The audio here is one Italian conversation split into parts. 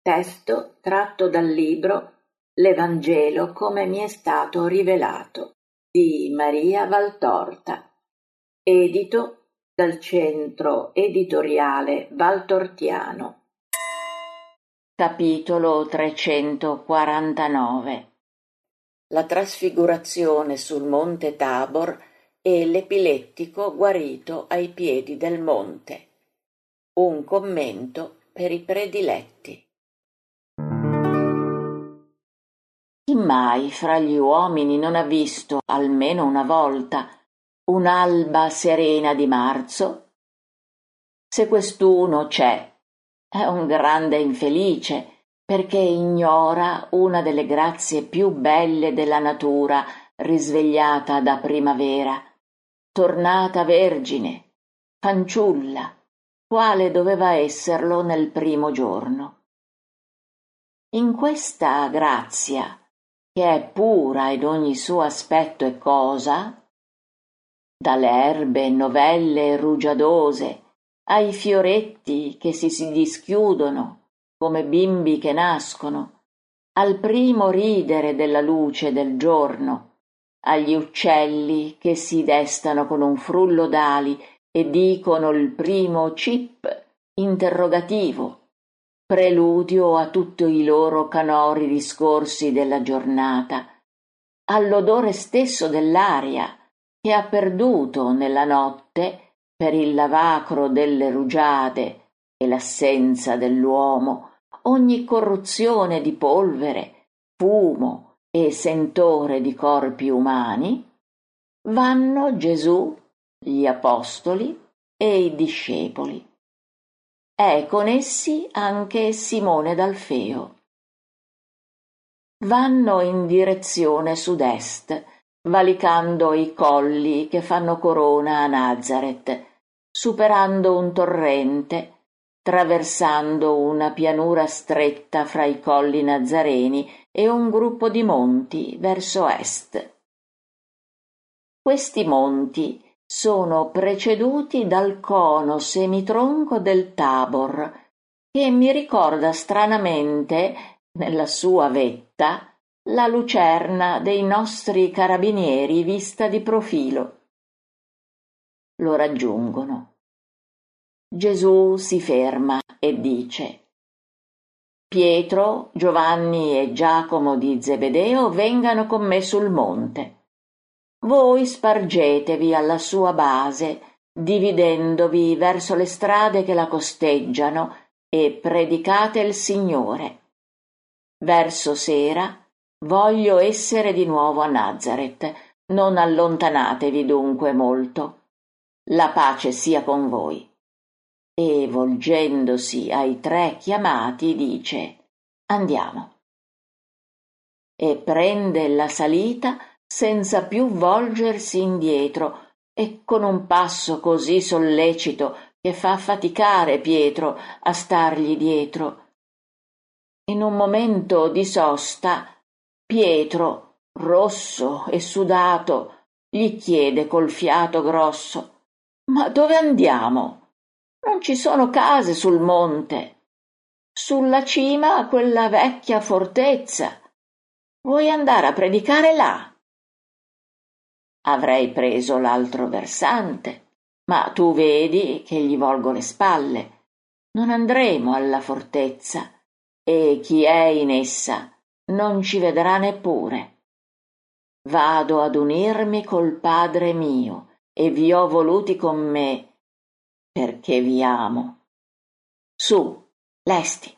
Testo tratto dal libro L'Evangelo come mi è stato rivelato di Maria Valtorta, edito dal Centro Editoriale Valtortiano. Capitolo 349. La trasfigurazione sul monte Tabor e l'epilettico guarito ai piedi del monte. Un commento per i prediletti. Chi mai fra gli uomini non ha visto, almeno una volta, un'alba serena di marzo? Se quest'uno c'è, è un grande infelice, perché ignora una delle grazie più belle della natura risvegliata da primavera, tornata vergine, fanciulla, quale doveva esserlo nel primo giorno. In questa grazia, che è pura ed ogni suo aspetto e cosa, dalle erbe novelle e rugiadose ai fioretti che si dischiudono come bimbi che nascono, al primo ridere della luce del giorno, agli uccelli che si destano con un frullo d'ali e dicono il primo cip interrogativo, preludio a tutti i loro canori discorsi della giornata, all'odore stesso dell'aria che ha perduto nella notte per il lavacro delle rugiade e l'assenza dell'uomo ogni corruzione di polvere, fumo e sentore di corpi umani, vanno Gesù, gli apostoli e i discepoli. È con essi anche Simone d'Alfeo. Vanno in direzione sud-est, valicando i colli che fanno corona a Nazaret, superando un torrente, traversando una pianura stretta fra i colli nazareni e un gruppo di monti verso est. Questi monti sono preceduti dal cono semitronco del Tabor, che mi ricorda stranamente, nella sua vetta, la lucerna dei nostri carabinieri vista di profilo. Lo raggiungono. Gesù si ferma e dice: Pietro, Giovanni e Giacomo di Zebedeo vengano con me sul monte. Voi spargetevi alla sua base, dividendovi verso le strade che la costeggiano, e predicate il Signore. Verso sera voglio essere di nuovo a Nazaret, non allontanatevi dunque molto. La pace sia con voi. E volgendosi ai 3 chiamati dice: Andiamo. E prende la salita senza più volgersi indietro e con un passo così sollecito che fa faticare Pietro a stargli dietro. In un momento di sosta, Pietro, rosso e sudato, gli chiede col fiato grosso: Ma dove andiamo? Non ci sono case sul monte. Sulla cima quella vecchia fortezza. Vuoi andare a predicare là? Avrei preso l'altro versante, ma tu vedi che gli volgo le spalle. Non andremo alla fortezza, e chi è in essa non ci vedrà neppure. Vado ad unirmi col Padre mio, e vi ho voluti con me, perché vi amo. Su, lesti.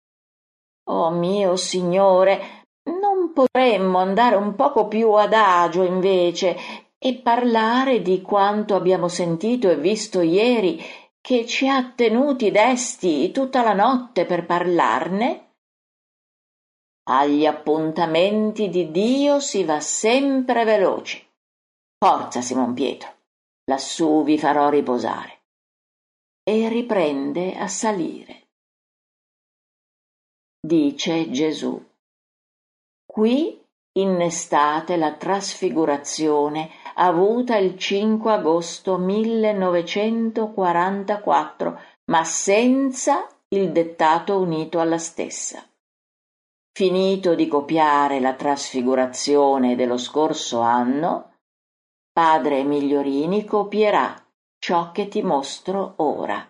Oh mio Signore, non potremmo andare un poco più adagio invece e parlare di quanto abbiamo sentito e visto ieri, che ci ha tenuti desti tutta la notte per parlarne? Agli appuntamenti di Dio si va sempre veloci. Forza, Simon Pietro, lassù vi farò riposare. E riprende a salire. Dice Gesù: Qui innestate la trasfigurazione avuta il 5 agosto 1944, ma senza il dettato unito alla stessa. Finito di copiare la trasfigurazione dello scorso anno, padre Migliorini copierà ciò che ti mostro ora.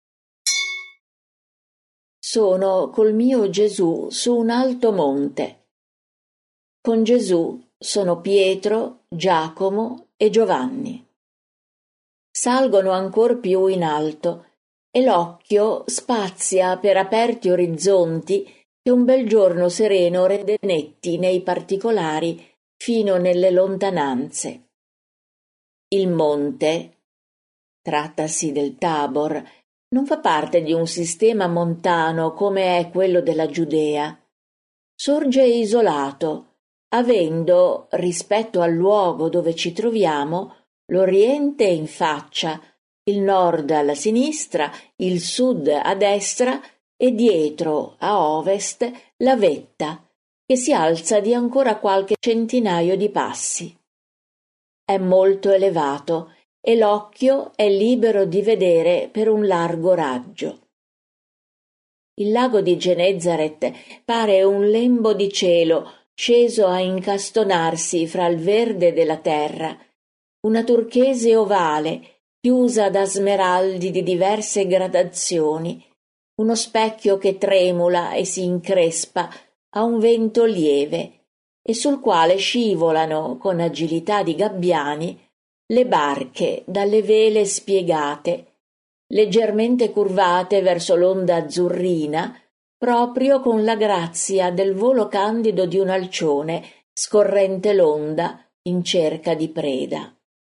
Sono col mio Gesù su un alto monte. Con Gesù sono Pietro, Giacomo e Giovanni. Salgono ancor più in alto e l'occhio spazia per aperti orizzonti che un bel giorno sereno rende netti nei particolari fino nelle lontananze. Il monte, trattasi del Tabor, non fa parte di un sistema montano come è quello della Giudea. Sorge isolato, avendo, rispetto al luogo dove ci troviamo, l'Oriente in faccia, il nord alla sinistra, il sud a destra e dietro, a ovest, la vetta, che si alza di ancora qualche centinaio di passi. È molto elevato e l'occhio è libero di vedere per un largo raggio. Il lago di Genezaret pare un lembo di cielo sceso a incastonarsi fra il verde della terra, una turchese ovale chiusa da smeraldi di diverse gradazioni, uno specchio che tremula e si increspa a un vento lieve e sul quale scivolano con agilità di gabbiani le barche dalle vele spiegate, leggermente curvate verso l'onda azzurrina, proprio con la grazia del volo candido di un alcione scorrente l'onda in cerca di preda.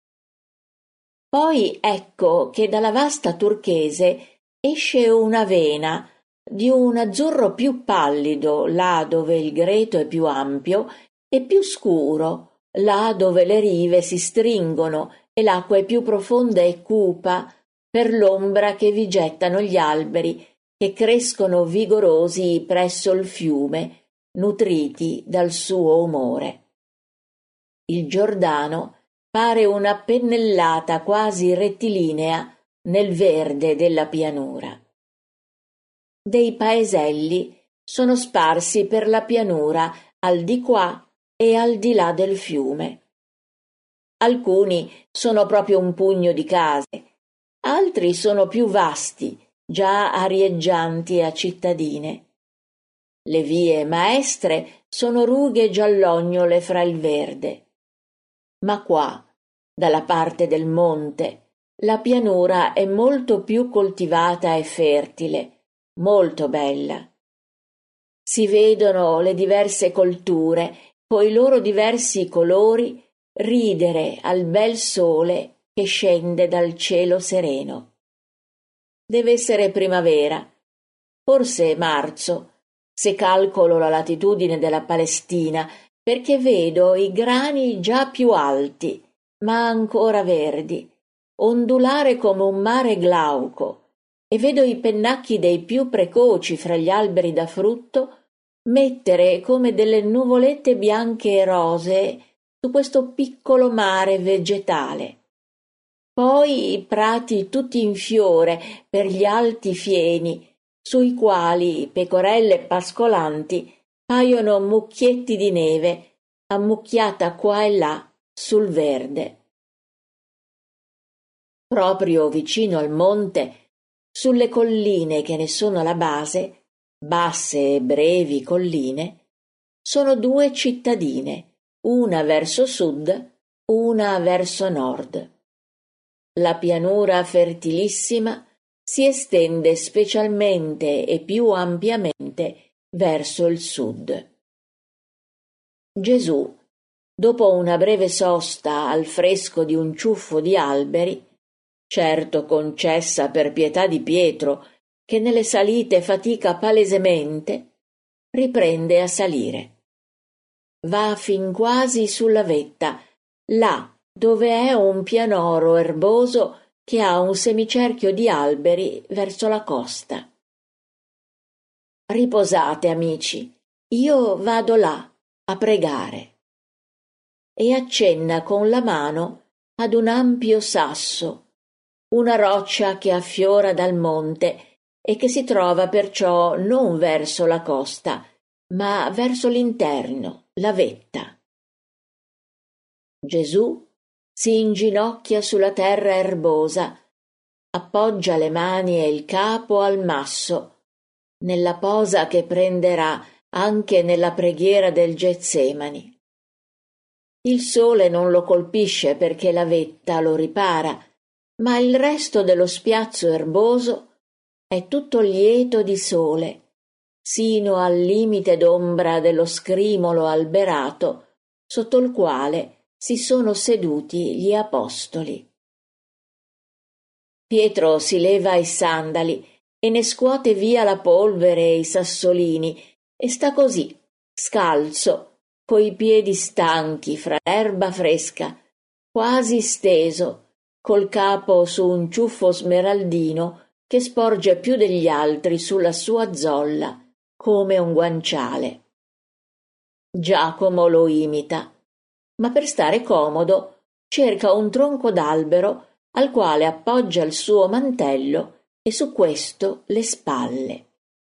Poi ecco che dalla vasta turchese esce una vena di un azzurro più pallido là dove il greto è più ampio e più scuro là dove le rive si stringono e l'acqua è più profonda e cupa per l'ombra che vi gettano gli alberi che crescono vigorosi presso il fiume, nutriti dal suo umore. Il Giordano pare una pennellata quasi rettilinea nel verde della pianura. Dei paeselli sono sparsi per la pianura al di qua e al di là del fiume. Alcuni sono proprio un pugno di case, altri sono più vasti, già arieggianti a cittadine. Le vie maestre sono rughe giallognole fra il verde. Ma qua, dalla parte del monte, la pianura è molto più coltivata e fertile, molto bella. Si vedono le diverse colture, coi loro diversi colori, ridere al bel sole che scende dal cielo sereno. Deve essere primavera, forse marzo, se calcolo la latitudine della Palestina, perché vedo i grani già più alti, ma ancora verdi, ondulare come un mare glauco, e vedo i pennacchi dei più precoci fra gli alberi da frutto mettere come delle nuvolette bianche e rosee su questo piccolo mare vegetale. Poi i prati tutti in fiore per gli alti fieni, sui quali pecorelle pascolanti paiono mucchietti di neve, ammucchiata qua e là sul verde. Proprio vicino al monte, sulle colline che ne sono la base, basse e brevi colline, sono due cittadine, una verso sud, una verso nord. La pianura fertilissima si estende specialmente e più ampiamente verso il sud. Gesù, dopo una breve sosta al fresco di un ciuffo di alberi, certo concessa per pietà di Pietro, che nelle salite fatica palesemente, riprende a salire. Va fin quasi sulla vetta, là dove è un pianoro erboso che ha un semicerchio di alberi verso la costa. Riposate, amici, io vado là a pregare. E accenna con la mano ad un ampio sasso, una roccia che affiora dal monte e che si trova perciò non verso la costa, ma verso l'interno, la vetta. Gesù si inginocchia sulla terra erbosa, appoggia le mani e il capo al masso, nella posa che prenderà anche nella preghiera del Getsemani. Il sole non lo colpisce perché la vetta lo ripara, ma il resto dello spiazzo erboso è tutto lieto di sole, sino al limite d'ombra dello scrimolo alberato sotto il quale si sono seduti gli apostoli. Pietro si leva i sandali e ne scuote via la polvere e i sassolini e sta così, scalzo, coi piedi stanchi fra l'erba fresca, quasi steso, col capo su un ciuffo smeraldino che sporge più degli altri sulla sua zolla, come un guanciale. Giacomo lo imita, ma per stare comodo cerca un tronco d'albero al quale appoggia il suo mantello e su questo le spalle.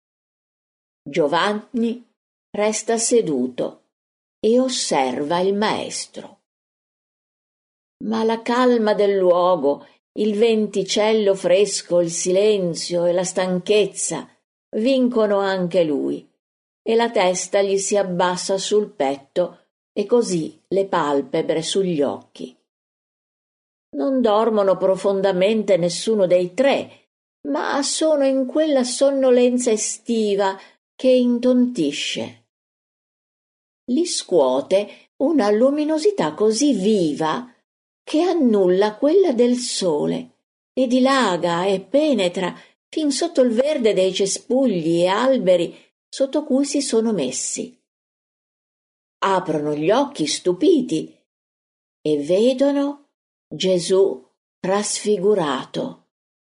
Giovanni resta seduto e osserva il maestro. Ma la calma del luogo, il venticello fresco, il silenzio e la stanchezza vincono anche lui, e la testa gli si abbassa sul petto e così le palpebre sugli occhi. Non dormono profondamente nessuno dei tre, ma sono in quella sonnolenza estiva che intontisce. Li scuote una luminosità così viva che annulla quella del sole e dilaga e penetra fin sotto il verde dei cespugli e alberi sotto cui si sono messi. Aprono gli occhi stupiti e vedono Gesù trasfigurato.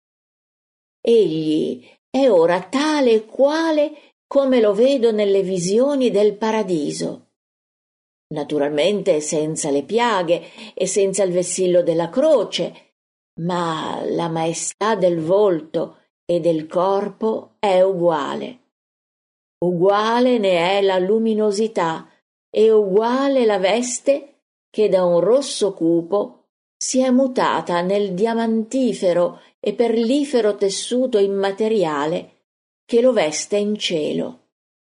Egli è ora tale e quale come lo vedo nelle visioni del paradiso. Naturalmente senza le piaghe e senza il vessillo della croce, ma la maestà del volto e del corpo è uguale. Uguale ne è la luminosità e uguale la veste che da un rosso cupo si è mutata nel diamantifero e perlifero tessuto immateriale che lo veste in cielo.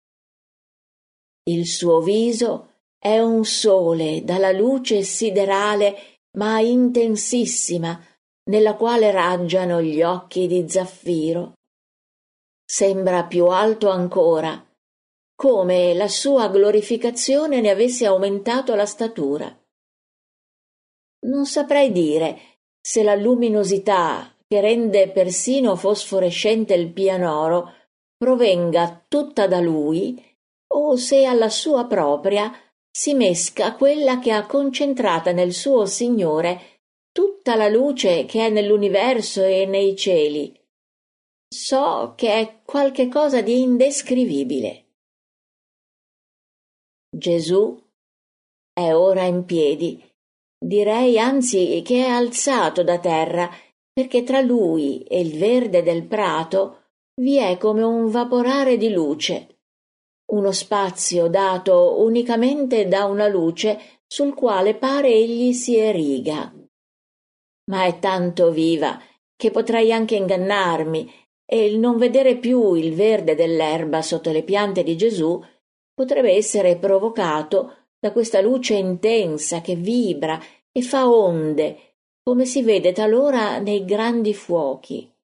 Il suo viso è un sole dalla luce siderale ma intensissima, nella quale raggiano gli occhi di zaffiro. Sembra più alto ancora, come la sua glorificazione ne avesse aumentato la statura. Non saprei dire se la luminosità che rende persino fosforescente il pianoro provenga tutta da lui o se alla sua propria si mesca quella che ha concentrata nel suo Signore tutta la luce che è nell'universo e nei cieli. So che è qualche cosa di indescrivibile. Gesù è ora in piedi, direi anzi che è alzato da terra, perché tra lui e il verde del prato vi è come un vaporare di luce, uno spazio dato unicamente da una luce sul quale pare egli si eriga. Ma è tanto viva che potrei anche ingannarmi e il non vedere più il verde dell'erba sotto le piante di Gesù potrebbe essere provocato da questa luce intensa che vibra e fa onde, come si vede talora nei grandi fuochi.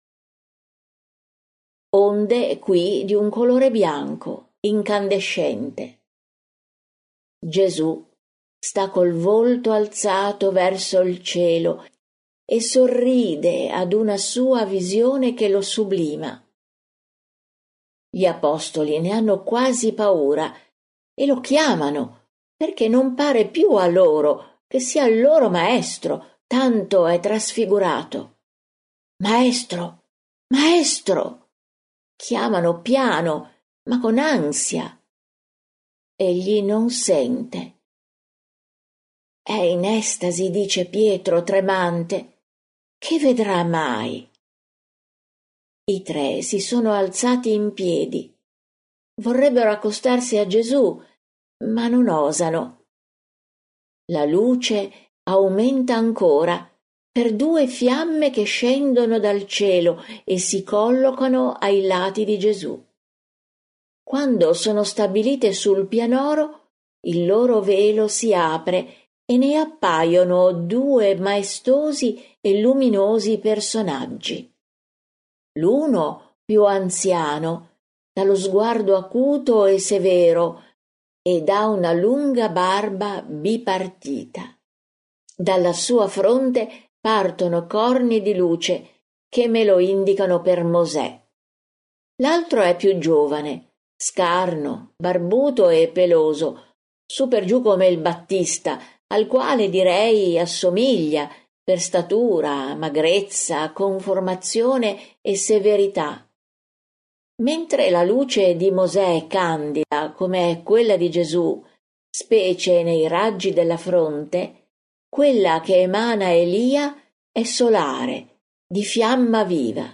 Onde qui di un colore bianco, incandescente. Gesù sta col volto alzato verso il cielo e sorride ad una sua visione che lo sublima. Gli apostoli ne hanno quasi paura e lo chiamano, perché non pare più a loro che sia il loro maestro, tanto è trasfigurato. Maestro, maestro! Chiamano piano, ma con ansia. Egli non sente. È in estasi, dice Pietro tremante. Che vedrà mai? I tre si sono alzati in piedi. Vorrebbero accostarsi a Gesù, ma non osano. La luce aumenta ancora per due fiamme che scendono dal cielo e si collocano ai lati di Gesù. Quando sono stabilite sul pianoro, il loro velo si apre e ne appaiono due maestosi e luminosi personaggi. L'uno più anziano, dallo sguardo acuto e severo, ed ha una lunga barba bipartita. Dalla sua fronte partono corni di luce che me lo indicano per Mosè. L'altro è più giovane, scarno, barbuto e peloso, su per giù come il Battista, al quale direi assomiglia per statura, magrezza, conformazione e severità. Mentre la luce di Mosè è candida come quella di Gesù, specie nei raggi della fronte, quella che emana Elia è solare, di fiamma viva.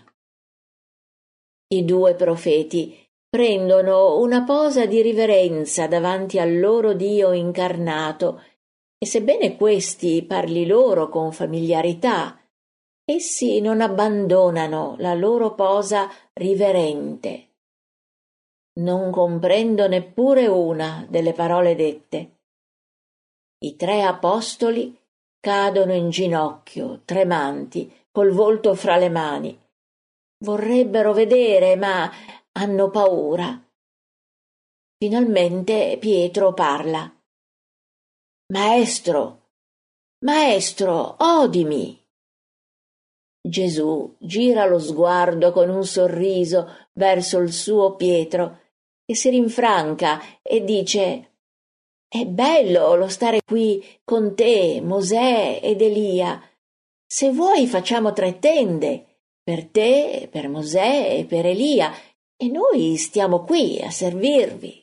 I due profeti prendono una posa di riverenza davanti al loro Dio incarnato e sebbene questi parli loro con familiarità, essi non abbandonano la loro posa riverente. Non comprendo neppure una delle parole dette. I tre apostoli cadono in ginocchio, tremanti, col volto fra le mani. Vorrebbero vedere, ma hanno paura. Finalmente Pietro parla. Maestro, maestro, odimi. Gesù gira lo sguardo con un sorriso verso il suo Pietro, che si rinfranca e dice: «È bello lo stare qui con te, Mosè ed Elia. Se vuoi facciamo 3 tende, per te, per Mosè e per Elia, e noi stiamo qui a servirvi».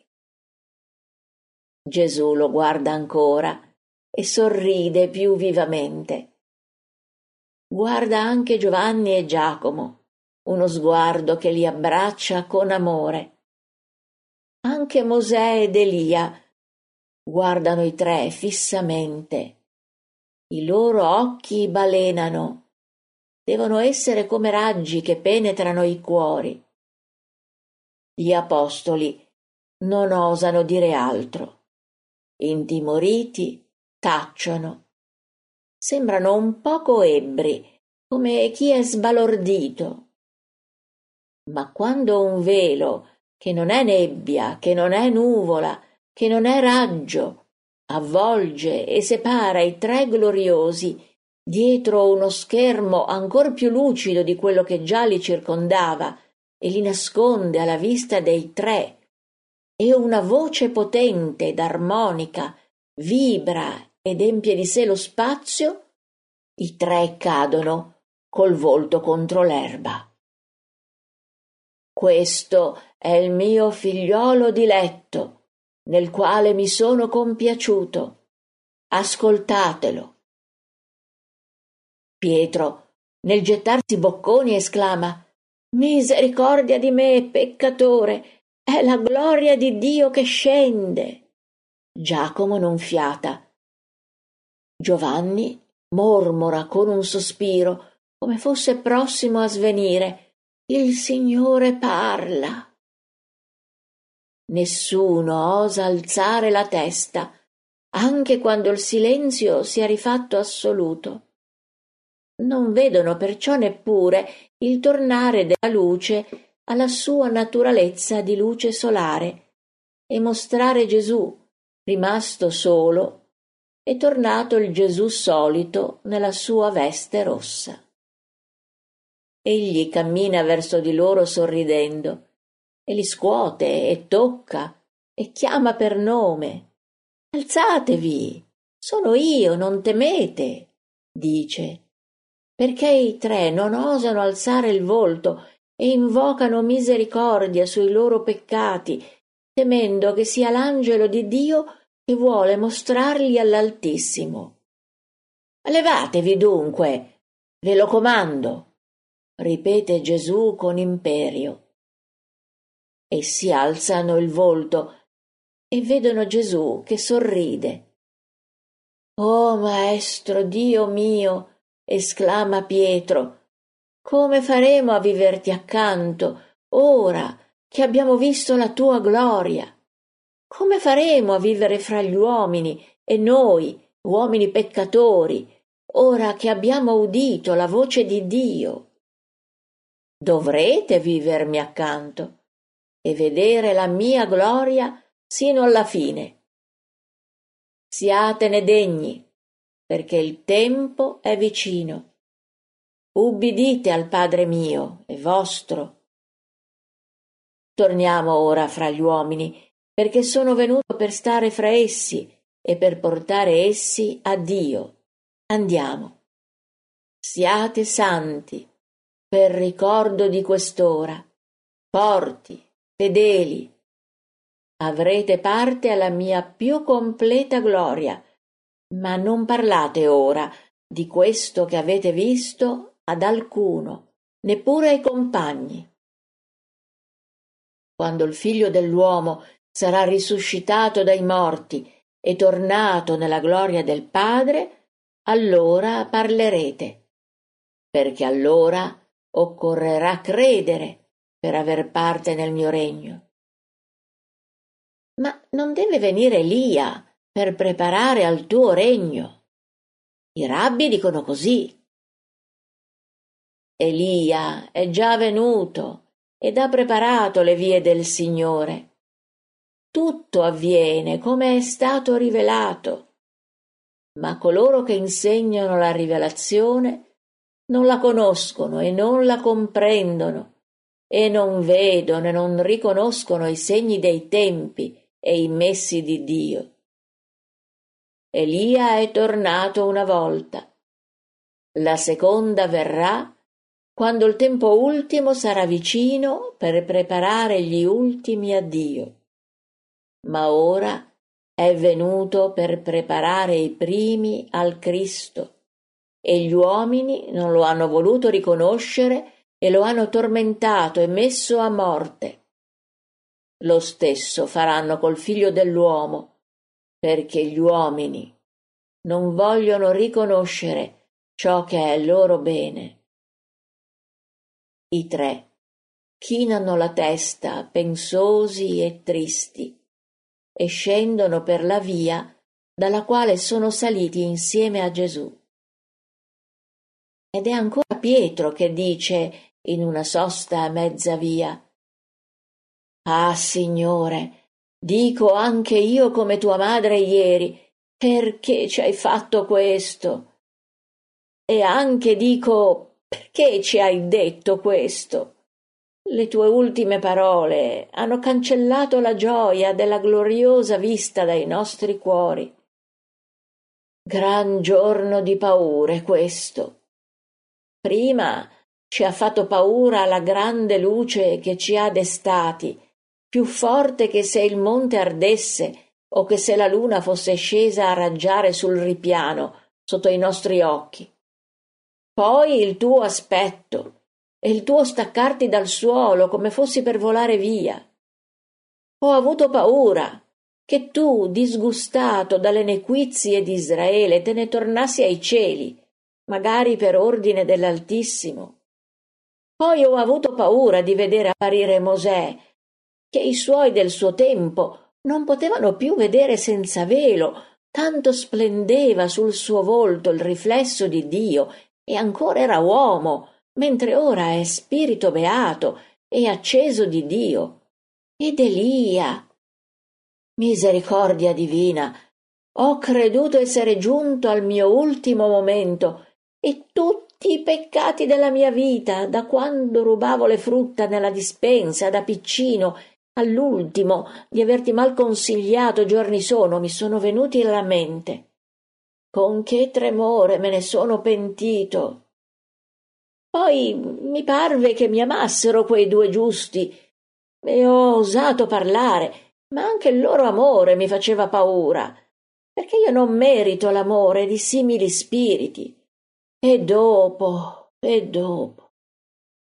Gesù lo guarda ancora e sorride più vivamente. Guarda anche Giovanni e Giacomo, uno sguardo che li abbraccia con amore. Anche Mosè ed Elia guardano i tre fissamente. I loro occhi balenano. Devono essere come raggi che penetrano i cuori. Gli apostoli non osano dire altro. Intimoriti, tacciono. Sembrano un poco ebbri, come chi è sbalordito. Ma quando un velo, che non è nebbia, che non è nuvola, che non è raggio, avvolge e separa i tre gloriosi dietro uno schermo ancor più lucido di quello che già li circondava e li nasconde alla vista dei tre, e una voce potente ed armonica vibra ed empie di sé lo spazio, i tre cadono col volto contro l'erba. Questo è il mio figliolo diletto, nel quale mi sono compiaciuto. Ascoltatelo. Pietro, nel gettarsi bocconi, esclama: «Misericordia di me, peccatore! È la gloria di Dio che scende!» Giacomo non fiata. Giovanni mormora con un sospiro, come fosse prossimo a svenire: «Il Signore parla!» Nessuno osa alzare la testa, anche quando il silenzio si è rifatto assoluto. Non vedono perciò neppure il tornare della luce alla sua naturalezza di luce solare e mostrare Gesù, rimasto solo, e tornato il Gesù solito nella sua veste rossa. Egli cammina verso di loro sorridendo e li scuote e tocca e chiama per nome. «Alzatevi, sono io, non temete», dice, perché i tre non osano alzare il volto e invocano misericordia sui loro peccati, temendo che sia l'angelo di Dio che vuole mostrarli all'Altissimo. «Levatevi dunque, ve lo comando», ripete Gesù con imperio. Essi alzano il volto e vedono Gesù che sorride. «Oh Maestro, Dio mio!» esclama Pietro. «Come faremo a viverti accanto, ora che abbiamo visto la tua gloria? Come faremo a vivere fra gli uomini, e noi, uomini peccatori, ora che abbiamo udito la voce di Dio?» «Dovrete vivermi accanto e vedere la mia gloria sino alla fine. Siatene degni, perché il tempo è vicino. Ubbidite al Padre mio e vostro». Torniamo ora fra gli uomini, perché sono venuto per stare fra essi e per portare essi a Dio. Andiamo. Siate santi, per ricordo di quest'ora, forti, fedeli. Avrete parte alla mia più completa gloria, ma non parlate ora di questo che avete visto ad alcuno, neppure ai compagni. Quando il Figlio dell'uomo sarà risuscitato dai morti e tornato nella gloria del Padre, allora parlerete, perché allora occorrerà credere per aver parte nel mio regno. Ma non deve venire Elia per preparare al tuo regno? I rabbi dicono così. Elia è già venuto ed ha preparato le vie del Signore. Tutto avviene come è stato rivelato, ma coloro che insegnano la rivelazione non la conoscono e non la comprendono, e non vedono e non riconoscono i segni dei tempi e i messi di Dio. Elia è tornato una volta. La seconda verrà quando il tempo ultimo sarà vicino per preparare gli ultimi a Dio. Ma ora è venuto per preparare i primi al Cristo, e gli uomini non lo hanno voluto riconoscere e lo hanno tormentato e messo a morte. Lo stesso faranno col Figlio dell'uomo, perché gli uomini non vogliono riconoscere ciò che è loro bene. I tre chinano la testa pensosi e tristi e scendono per la via dalla quale sono saliti insieme a Gesù. Ed è ancora Pietro che dice in una sosta a mezza via: «Ah, Signore, dico anche io come tua madre ieri, perché ci hai fatto questo? E anche dico, perché ci hai detto questo? Le tue ultime parole hanno cancellato la gioia della gloriosa vista dai nostri cuori. Gran giorno di paure questo. Prima ci ha fatto paura la grande luce che ci ha destati, più forte che se il monte ardesse o che se la luna fosse scesa a raggiare sul ripiano sotto i nostri occhi. Poi il tuo aspetto e il tuo staccarti dal suolo come fossi per volare via. Ho avuto paura che tu, disgustato dalle nequizie di Israele, te ne tornassi ai cieli, magari per ordine dell'Altissimo. Poi ho avuto paura di vedere apparire Mosè, che i suoi del suo tempo non potevano più vedere senza velo, tanto splendeva sul suo volto il riflesso di Dio, e ancora era uomo, mentre ora è spirito beato e acceso di Dio. Ed Elia, misericordia divina, ho creduto essere giunto al mio ultimo momento, e tutti i peccati della mia vita, da quando rubavo le frutta nella dispensa da piccino all'ultimo di averti mal consigliato giorni sono, mi sono venuti alla mente. Con che tremore me ne sono pentito. Poi mi parve che mi amassero quei due giusti e ho osato parlare, ma anche il loro amore mi faceva paura, perché io non merito l'amore di simili spiriti. E dopo,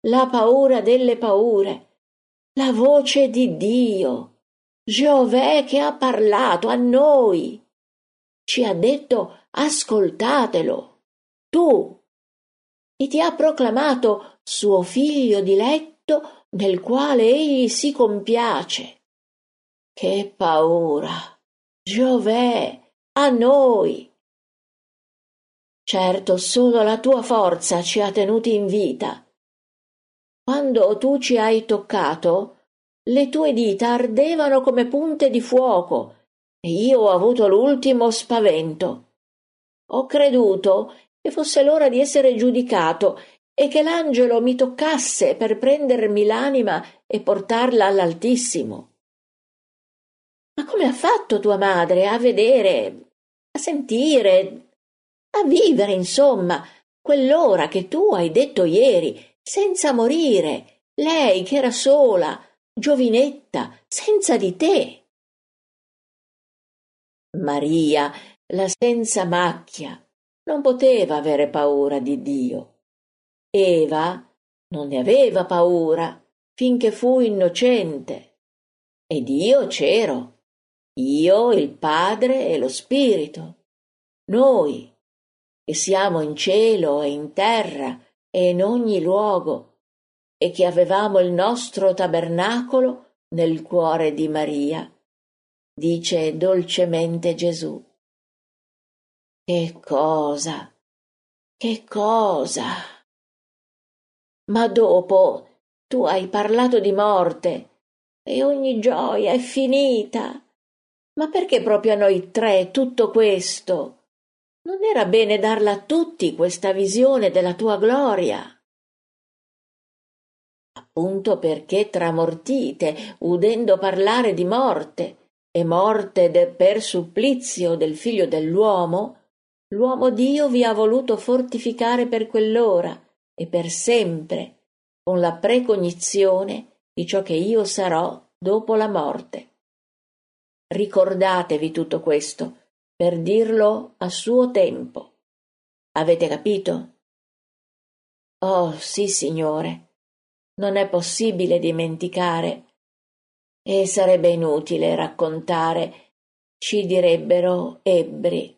la paura delle paure, la voce di Dio, Giovè che ha parlato a noi, ci ha detto ascoltatelo, tu, e ti ha proclamato suo figlio diletto nel quale egli si compiace. Che paura, Giovè, a noi! Certo, solo la tua forza ci ha tenuti in vita. Quando tu ci hai toccato, le tue dita ardevano come punte di fuoco e io ho avuto l'ultimo spavento. Ho creduto che fosse l'ora di essere giudicato e che l'angelo mi toccasse per prendermi l'anima e portarla all'Altissimo. Ma come ha fatto tua madre a vedere, a sentire, a vivere, insomma, quell'ora che tu hai detto ieri, senza morire, lei che era sola, giovinetta, senza di te? Maria, la senza macchia, non poteva avere paura di Dio. Eva non ne aveva paura finché fu innocente. Ed io c'ero, io, il Padre e lo Spirito, noi che siamo in cielo e in terra e in ogni luogo e che avevamo il nostro tabernacolo nel cuore di Maria, dice dolcemente Gesù. Che cosa? Che cosa? Ma dopo tu hai parlato di morte e ogni gioia è finita. Ma perché proprio a noi tre tutto questo? Non era bene darla a tutti questa visione della tua gloria? Appunto perché tramortite, udendo parlare di morte, e morte per supplizio del figlio dell'uomo, l'uomo Dio vi ha voluto fortificare per quell'ora e per sempre, con la precognizione di ciò che io sarò dopo la morte. Ricordatevi tutto questo, per dirlo a suo tempo. Avete capito? Oh, sì, Signore. Non è possibile dimenticare, e sarebbe inutile raccontare, ci direbbero ebbri.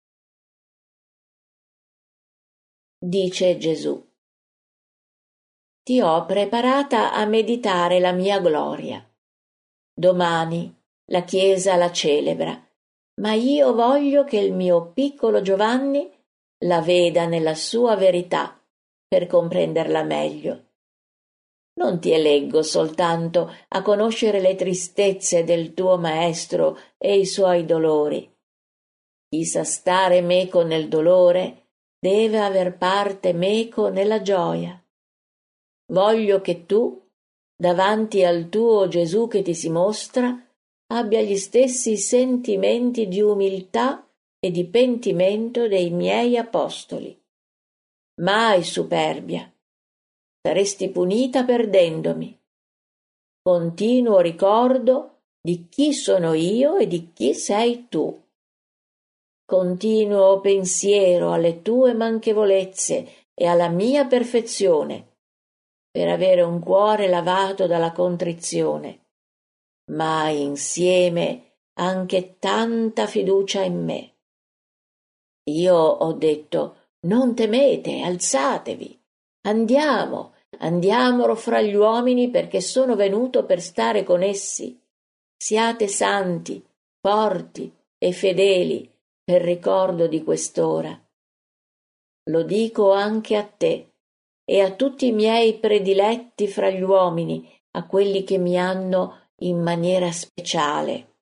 Dice Gesù. Ti ho preparata a meditare la mia gloria. Domani la Chiesa la celebra, ma io voglio che il mio piccolo Giovanni la veda nella sua verità per comprenderla meglio. Non ti eleggo soltanto a conoscere le tristezze del tuo maestro e i suoi dolori. Chi sa stare meco nel dolore deve aver parte meco nella gioia. Voglio che tu, davanti al tuo Gesù che ti si mostra, abbia gli stessi sentimenti di umiltà e di pentimento dei miei apostoli. Mai superbia. Saresti punita perdendomi. Continuo ricordo di chi sono io e di chi sei tu. Continuo pensiero alle tue manchevolezze e alla mia perfezione, per avere un cuore lavato dalla contrizione, ma insieme anche tanta fiducia in me. Io ho detto, non temete, alzatevi, andiamo fra gli uomini perché sono venuto per stare con essi. Siate santi, forti e fedeli per ricordo di quest'ora. Lo dico anche a te e a tutti i miei prediletti fra gli uomini, a quelli che mi hanno in maniera speciale.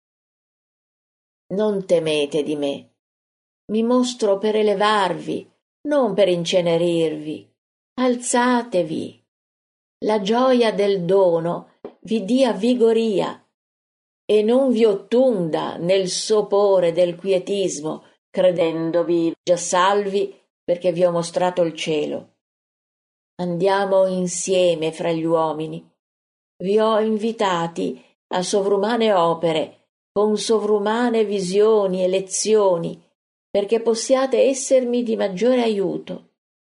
Non temete di me. Mi mostro per elevarvi, non per incenerirvi. Alzatevi. La gioia del dono vi dia vigoria e non vi ottunda nel sopore del quietismo, credendovi già salvi perché vi ho mostrato il cielo. Andiamo insieme fra gli uomini. Vi ho invitati a sovrumane opere, con sovrumane visioni e lezioni, perché possiate essermi di maggiore aiuto.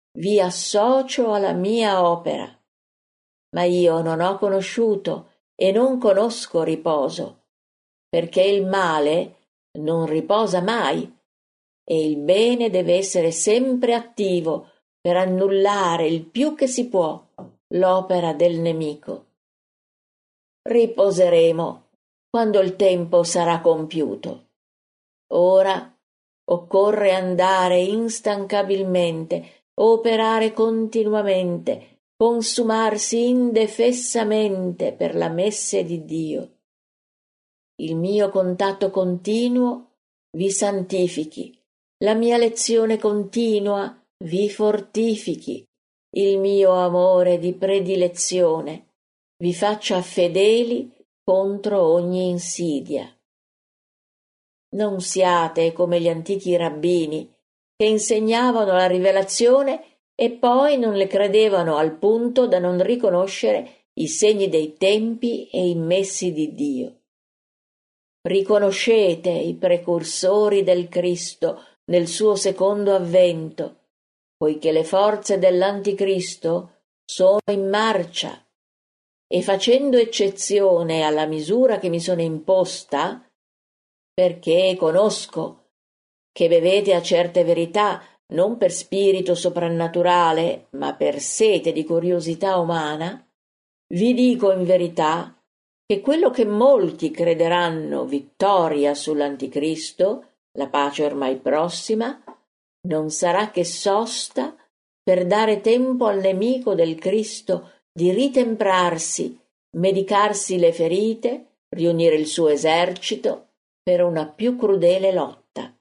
vi associo alla mia opera. Ma io non ho conosciuto e non conosco riposo, perché il male non riposa mai e il bene deve essere sempre attivo per annullare il più che si può l'opera del nemico. Riposeremo quando il tempo sarà compiuto. Ora occorre andare instancabilmente, operare continuamente, consumarsi indefessamente per la messe di Dio. Il mio contatto continuo vi santifichi, la mia lezione continua vi fortifichi, il mio amore di predilezione vi faccia fedeli contro ogni insidia. Non siate come gli antichi rabbini, che insegnavano la rivelazione e poi non le credevano al punto da non riconoscere i segni dei tempi e i messi di Dio. Riconoscete i precursori del Cristo nel suo secondo avvento, poiché le forze dell'Anticristo sono in marcia, e facendo eccezione alla misura che mi sono imposta, perché conosco che bevete a certe verità non per spirito soprannaturale, ma per sete di curiosità umana, vi dico in verità che quello che molti crederanno vittoria sull'Anticristo, la pace ormai prossima, non sarà che sosta per dare tempo al nemico del Cristo di ritemprarsi, medicarsi le ferite, riunire il suo esercito per una più crudele lotta.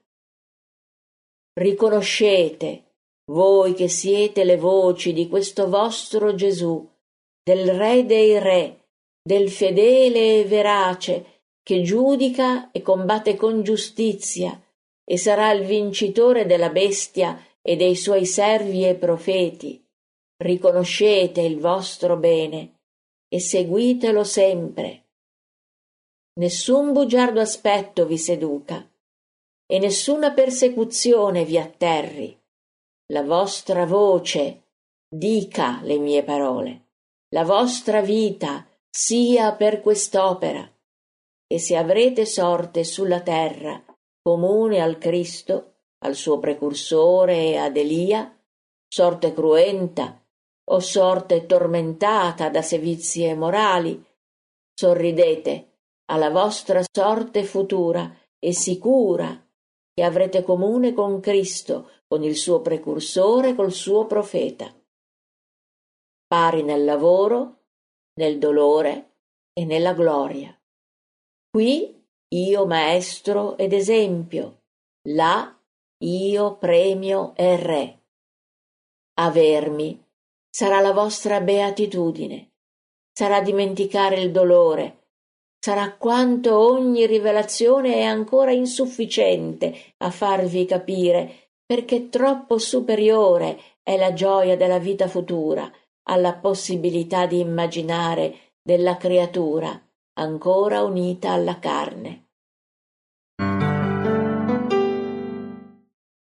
Riconoscete, voi che siete le voci di questo vostro Gesù, del Re dei Re, del fedele e verace, che giudica e combatte con giustizia, e sarà il vincitore della bestia e dei suoi servi e profeti. Riconoscete il vostro bene e seguitelo sempre. Nessun bugiardo aspetto vi seduca e nessuna persecuzione vi atterri. La vostra voce dica le mie parole, la vostra vita sia per quest'opera, e se avrete sorte sulla terra comune al Cristo, al suo precursore e ad Elia, sorte cruenta o sorte tormentata da sevizie morali, sorridete alla vostra sorte futura e sicura che avrete comune con Cristo, con il suo precursore, col suo profeta. Pari nel lavoro, nel dolore e nella gloria. Qui io maestro ed esempio, là io premio e re. Avermi sarà la vostra beatitudine, sarà dimenticare il dolore, sarà quanto ogni rivelazione è ancora insufficiente a farvi capire, perché troppo superiore è la gioia della vita futura alla possibilità di immaginare della creatura ancora unita alla carne.